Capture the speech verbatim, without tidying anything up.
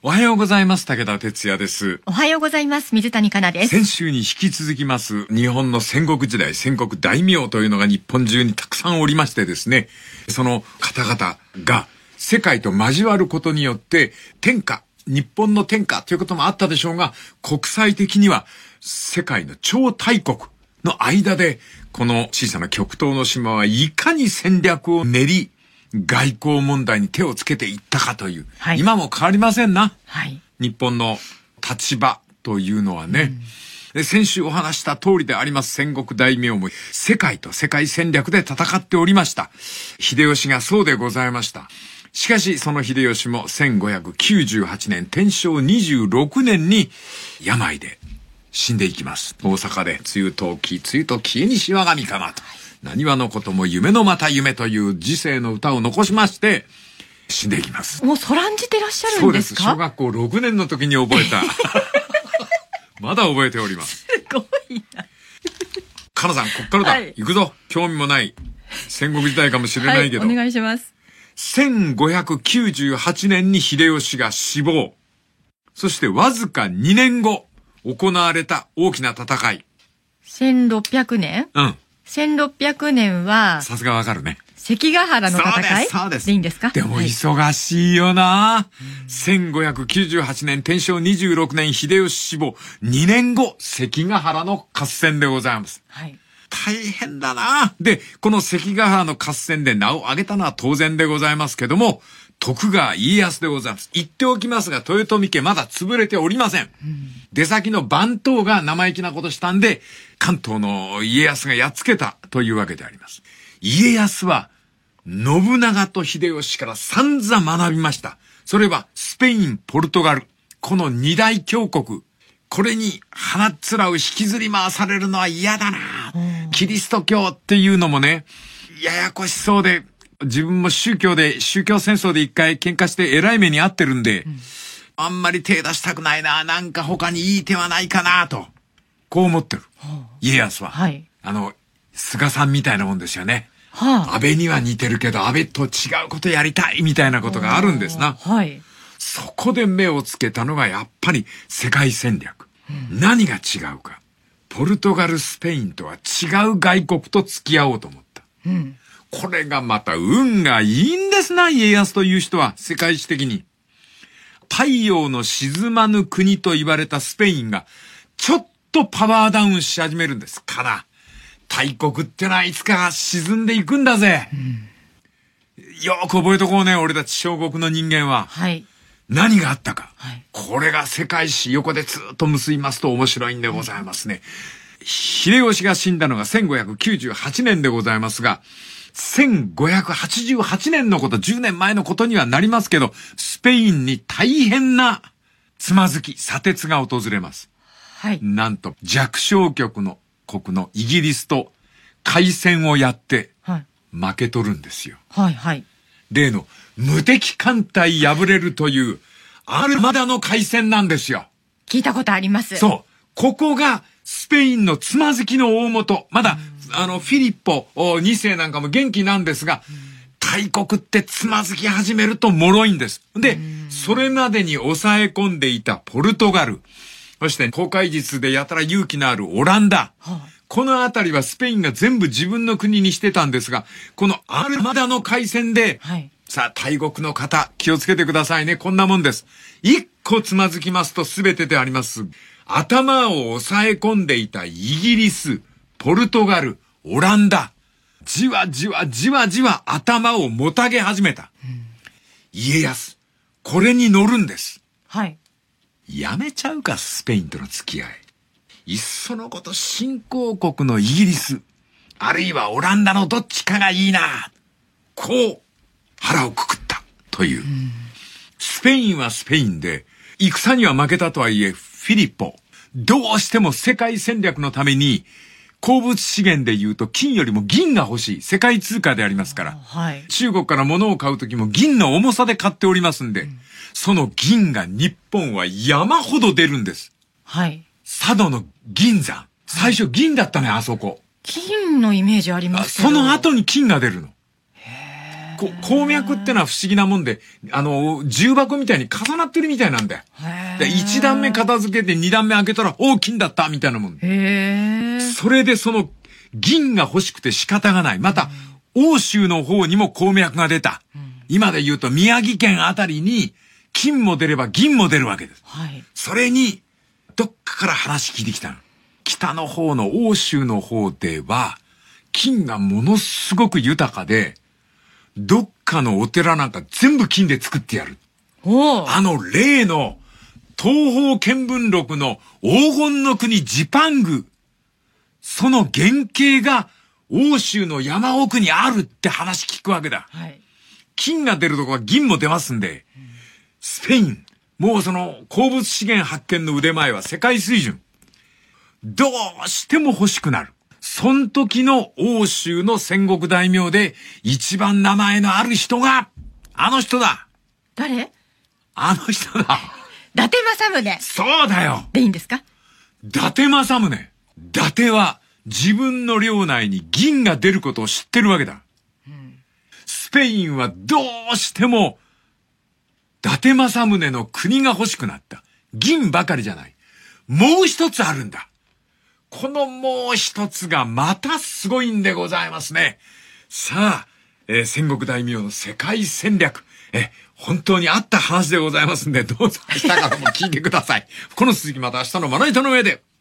おはようございます。武田哲也です。 おはようございます。水谷香奈です。 先週に引き続きます日本の戦国時代、戦国大名というのが日本中にたくさんおりましてですね、その方々が世界と交わることによって天下、日本の天下ということもあったでしょうが、国際的には世界の超大国の間でこの小さな極東の島はいかに戦略を練り外交問題に手をつけていったかという、はい、今も変わりませんな、はい、日本の立場というのはね、うん、で先週お話した通りであります戦国大名も世界と世界戦略で戦っておりました。秀吉がそうでございました。しかしその秀吉もせんごひゃくきゅうじゅうはちねん天正にじゅうろくねんに病で死んでいきます。大阪で梅雨とき、梅雨と消えにしわがみかなと、何はのことも夢のまた夢という時世の歌を残しまして死んでいきます。 もうそらんじてらっしゃるんですか？ そうです。小学校ろくねんの時に覚えたまだ覚えております。 すごいな。 かなさん、こっからだ、はい、行くぞ。興味もない戦国時代かもしれないけど、 はい、お願いします。 せんごひゃくきゅうじゅうはちねんに秀吉が死亡。そしてわずかにねんご行われた大きな戦い。 せんろっぴゃくねん？うん。せんろっぴゃくねんは、 さすがわかるね。 関ヶ原の戦い？ そうです、そうです。 でいいんですか？ でも忙しいよな、はい、せんごひゃくきゅうじゅうはちねん天正にじゅうろくねん秀吉死亡。にねんご関ヶ原の合戦でございます。はい。大変だな。で、この関ヶ原の合戦で名を挙げたのは当然でございますけども、徳川家康でございます。言っておきますが、豊臣家まだ潰れておりません。うん、出先の番頭が生意気なことしたんで、関東の家康がやっつけたというわけであります。家康は、信長と秀吉から散々学びました。それは、スペイン、ポルトガル、この二大強国。これに鼻っ面を引きずり回されるのは嫌だな。キリスト教っていうのもね、ややこしそうで、自分も宗教で、宗教戦争で一回喧嘩して偉い目に遭ってるんで、うん、あんまり手出したくないな、なんか他にいい手はないかなと、こう思ってる。はあ、家康は。はい。あの、菅さんみたいなもんですよね。はあ、安倍には似てるけど、安倍と違うことやりたいみたいなことがあるんですな。はい。そこで目をつけたのがやっぱり世界戦略。うん、何が違うか。ポルトガル、スペインとは違う外国と付き合おうと思った。うん。これがまた運がいいんですな、家康という人は、世界史的に。太陽の沈まぬ国と言われたスペインが、ちょっとパワーダウンし始めるんですから、大国ってのはいつか沈んでいくんだぜ。うん、よーく覚えとこうね、俺たち小国の人間は。はい。何があったか。はい、これが世界史横でずっと結びますと面白いんでございますね。うん、秀吉が死んだのがせんごひゃくきゅうじゅうはちねんでございますが、せんごひゃくはちじゅうはちねんのこと、じゅうねんまえのことにはなりますけど、スペインに大変なつまずき、砂鉄が訪れます。はい。なんと、弱小国の国のイギリスと海戦をやって、負け取るんですよ。はい、はい。例の、無敵艦隊敗れるという、アルマダの海戦なんですよ。 聞いたことあります。 そう。ここが、スペインのつまずきの大元。まだ、あの、フィリッポにせいなんかも元気なんですが、大国ってつまずき始めると脆いんです。で、それまでに抑え込んでいたポルトガル、そして航海術でやたら勇気のあるオランダ、はあ、このあたりはスペインが全部自分の国にしてたんですが、このアルマダの海戦で、はい、さあ、大国の方、気をつけてくださいね。こんなもんです。一個つまずきますと全てであります。頭を抑え込んでいたイギリス、ポルトガル、オランダ、じわじわじわじわ頭をもたげ始めた。うん、家康、これに乗るんです。はい。やめちゃうか、スペインとの付き合い。いっそのこと新興国のイギリス、あるいはオランダのどっちかがいいな。こう、腹をくくったという。うん、スペインはスペインで、戦には負けたとはいえ、フィリッポ、どうしても世界戦略のために、鉱物資源で言うと金よりも銀が欲しい。世界通貨でありますから。はい、中国から物を買うときも銀の重さで買っておりますんで、うん、その銀が日本は山ほど出るんです。はい。佐渡の銀山。最初銀だったね、あそこ。 金のイメージありますけど。 その後に金が出るの。 へこ鉱脈ってのは不思議なもんで、あの、重箱みたいに重なってるみたいなんだよ。で一段目片付けて二段目開けたら、おー、金だったみたいなもん。 へそれでその、銀が欲しくて仕方がない。また、欧州の方にも鉱脈が出た。うん、今で言うと宮城県あたりに、金も出れば銀も出るわけです。 はい、 それに、どっかから話聞いてきたの。北の方の欧州の方では、金がものすごく豊かで、どっかのお寺なんか全部金で作ってやる。あの例の東方見聞録の黄金の国ジパング。その原型が欧州の山奥にあるって話聞くわけだ。 はい、 金が出るとこは銀も出ますんで、うん、スペイン、もうその鉱物資源発見の腕前は世界水準。どうしても欲しくなる。その時の欧州の戦国大名で一番名前のある人が、あの人だ。 誰？ あの人だ。 伊達政宗。 そうだよ。 でいいんですか？ 伊達政宗。伊達は自分の領内に銀が出ることを知ってるわけだ。うん、スペインはどうしても伊達政宗の国が欲しくなった。銀ばかりじゃない。もう一つあるんだ。このもう一つがまたすごいんでございますね。さあ、えー、戦国大名の世界戦略。え、本当にあった話でございますんで、どうぞ明日からも聞いてください。この続きまた明日のまな板の上で。